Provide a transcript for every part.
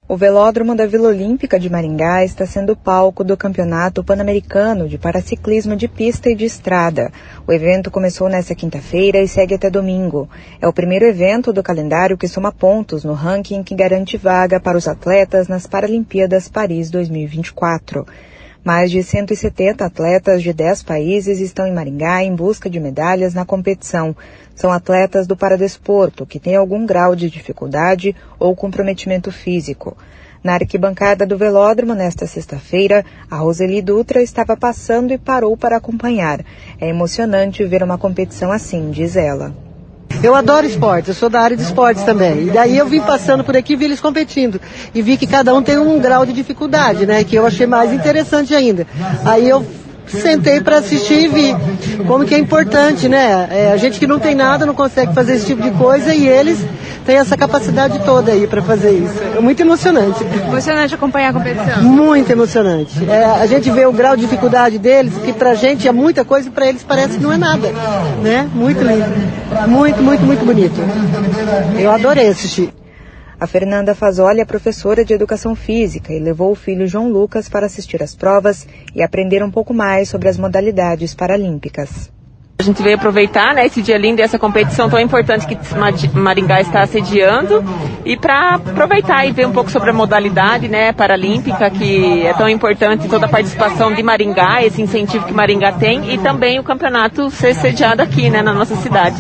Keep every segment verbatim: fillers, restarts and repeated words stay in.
O Velódromo da Vila Olímpica de Maringá está sendo palco do Campeonato Pan-Americano de Paraciclismo de Pista e de Estrada. O evento começou nesta quinta-feira e segue até domingo. É o primeiro evento do calendário que soma pontos no ranking que garante vaga para os atletas nas Paralimpíadas Paris dois mil e vinte e quatro. Mais de cento e setenta atletas de dez países estão em Maringá em busca de medalhas na competição. São atletas do paradesporto, que têm algum grau de dificuldade ou comprometimento físico. Na arquibancada do velódromo, nesta sexta-feira, a Roseli Dutra estava passando e parou para acompanhar. É emocionante ver uma competição assim, diz ela. Eu adoro esportes, eu sou da área de esportes também. E daí eu vim passando por aqui e vi eles competindo. E vi que cada um tem um grau de dificuldade, né? Que eu achei mais interessante ainda. Aí eu sentei para assistir e vi como que é importante, né? É, a gente que não tem nada não consegue fazer esse tipo de coisa e eles têm essa capacidade toda aí para fazer isso. É muito emocionante. Emocionante acompanhar a competição? Muito emocionante. É, a gente vê o grau de dificuldade deles, que pra gente é muita coisa e pra eles parece que não é nada, né? Muito lindo. Muito, muito, muito bonito. Eu adorei assistir. A Fernanda Fazoli é professora de Educação Física e levou o filho João Lucas para assistir às provas e aprender um pouco mais sobre as modalidades paralímpicas. A gente veio aproveitar, né, esse dia lindo e essa competição tão importante que Maringá está sediando e para aproveitar e ver um pouco sobre a modalidade, né, paralímpica, que é tão importante, toda a participação de Maringá, esse incentivo que Maringá tem e também o campeonato ser sediado aqui, né, na nossa cidade.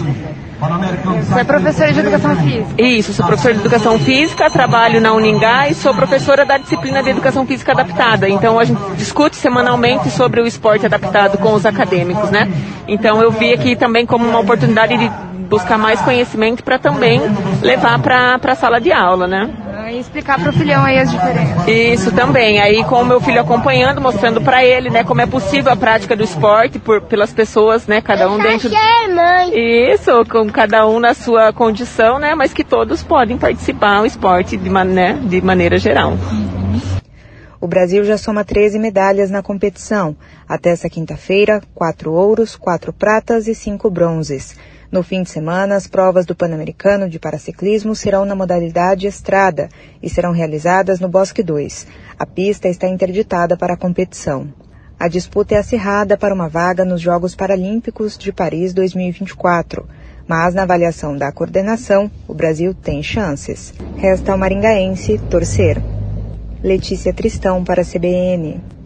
Você é professora de Educação Física? Isso, sou professora de Educação Física, trabalho na Uningá e sou professora da disciplina de Educação Física Adaptada. Então a gente discute semanalmente sobre o esporte adaptado com os acadêmicos, né? Então eu vi aqui também como uma oportunidade de buscar mais conhecimento para também levar para a sala de aula, né? E explicar para o filhão aí as diferenças. Isso também, aí com o meu filho acompanhando, mostrando para ele, né, como é possível a prática do esporte por, pelas pessoas, né, cada um dentro... Isso, com cada um na sua condição, né, mas que todos podem participar do esporte de, man... né, de maneira geral. O Brasil já soma treze medalhas na competição. Até essa quinta-feira, quatro ouros, quatro pratas e cinco bronzes. No fim de semana, as provas do Pan-Americano de Paraciclismo serão na modalidade estrada e serão realizadas no Bosque dois. A pista está interditada para a competição. A disputa é acirrada para uma vaga nos Jogos Paralímpicos de Paris dois mil e vinte e quatro. Mas na avaliação da coordenação, o Brasil tem chances. Resta ao maringaense torcer. Letícia Tristão para a C B N.